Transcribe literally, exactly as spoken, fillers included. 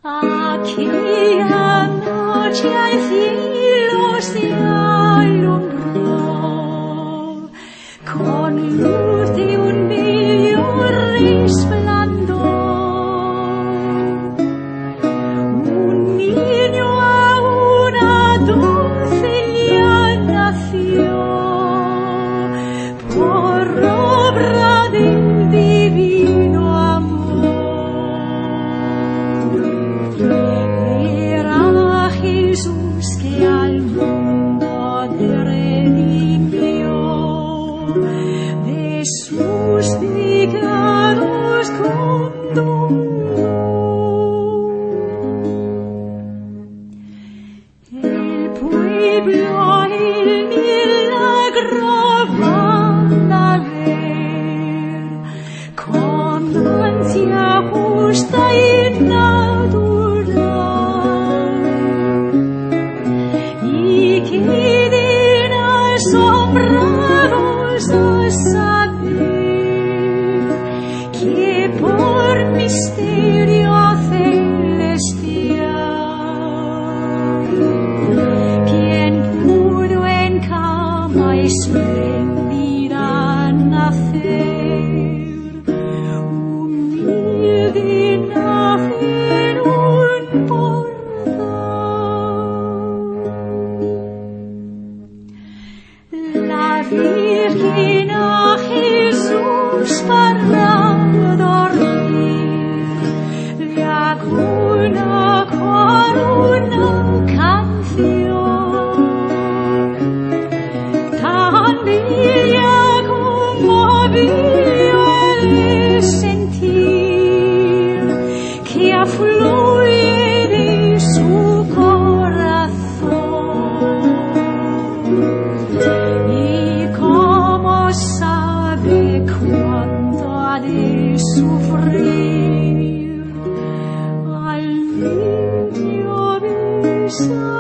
Aquella noche el cielo se alumbró con luz de un bello resplandor. Un niño a una doncella nació por obra del divino amor. Era Jesús que al mundo redimió de sus pecados con dolor. El pueblo el milagro van a ver con ansia justa y natural, y queden asombrados a saber que por misterio celestial quien pudo en cama espléndida nacer, humilde nace en un portal. La Virgen a Jesús para dormir le acuna con una canción tan bella como bello el sentir que afluye de su corazón. Y como sabe cuánto ha de sufrir, al niño besa.